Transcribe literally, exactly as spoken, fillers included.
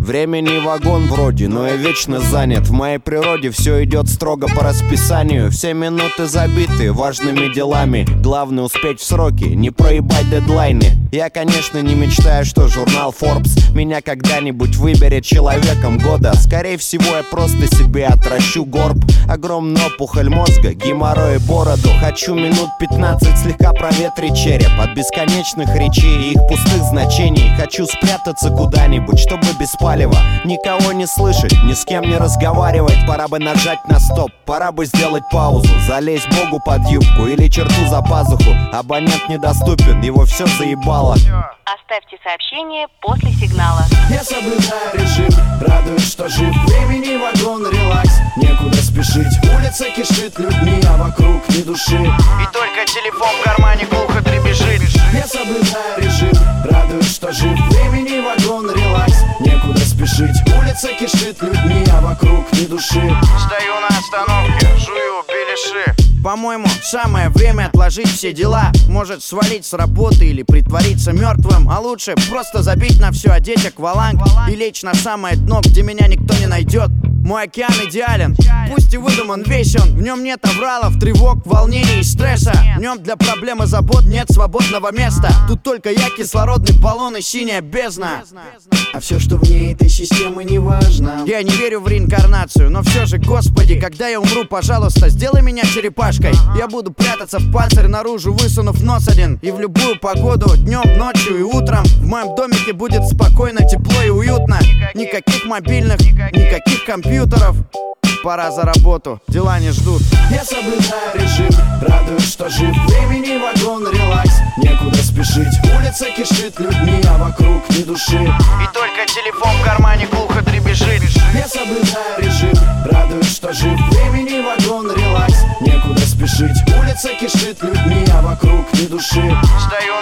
Времени вагон вроде, но я вечно занят. В моей природе все идет строго по расписанию. Все минуты забиты важными делами. Главное успеть в сроки, не проебать дедлайны. Я, конечно, не мечтаю, что журнал Forbes меня когда-нибудь выберет человеком года. Скорее всего, я просто себе отращу горб. Огромная опухоль мозга, геморрой и бороду. Хочу минут пятнадцать слегка проветрить череп от бесконечных речей и их пустых значений. Хочу спрятаться куда-нибудь, чтобы без палева никого не слышать, ни с кем не разговаривать. Пора бы нажать на стоп, пора бы сделать паузу, залезть Богу под юбку или черту за пазуху. Абонент недоступен, его все заебало. Оставьте сообщение после сигнала. Я соблюдаю режим, радуюсь, что жив. Времени вагон, релакс, некуда спешить. Улица кишит людьми, а вокруг ни души. И только телефон в кармане глухо дребезжит. Я соблюдаю режим, радуюсь, что жив. Времени вагон, релакс, некуда спешить. Улица кишит людьми, а вокруг ни души. Стою на остановке, жую беляши. По-моему, самое время отложить все дела. Может свалить с работы или притвориться мертвым. А лучше просто забить на все, одеть акваланг и лечь на самое дно, где меня никто не найдет. Мой океан идеален, пусть и выдуман весь он. В нем нет авралов, тревог, волнений и стресса. В нем для проблем и забот нет свободного места. Тут только я, кислородный баллон и синяя бездна. А все, что вне этой системы, не важно. Я не верю в реинкарнацию, но все же, Господи, когда я умру, пожалуйста, сделай меня черепашкой. Я буду прятаться в панцирь наружу, высунув нос один. И в любую погоду, днем, ночью и утром, в моем домике будет спокойно, тепло и уютно. Никаких мобильных, никаких компьютеров. Пора за работу, дела не ждут. Я соблюдаю режим, радуюсь, что жив. Времени вагон, релакс, некуда спешить. Улица кишит людьми, а вокруг ни души. И только телефон в кармане глухо дребезжит. Я соблюдаю режим, радуюсь, что жив. Времени вагон, релакс, некуда спешить. Улица кишит людьми, а вокруг ни души. Стою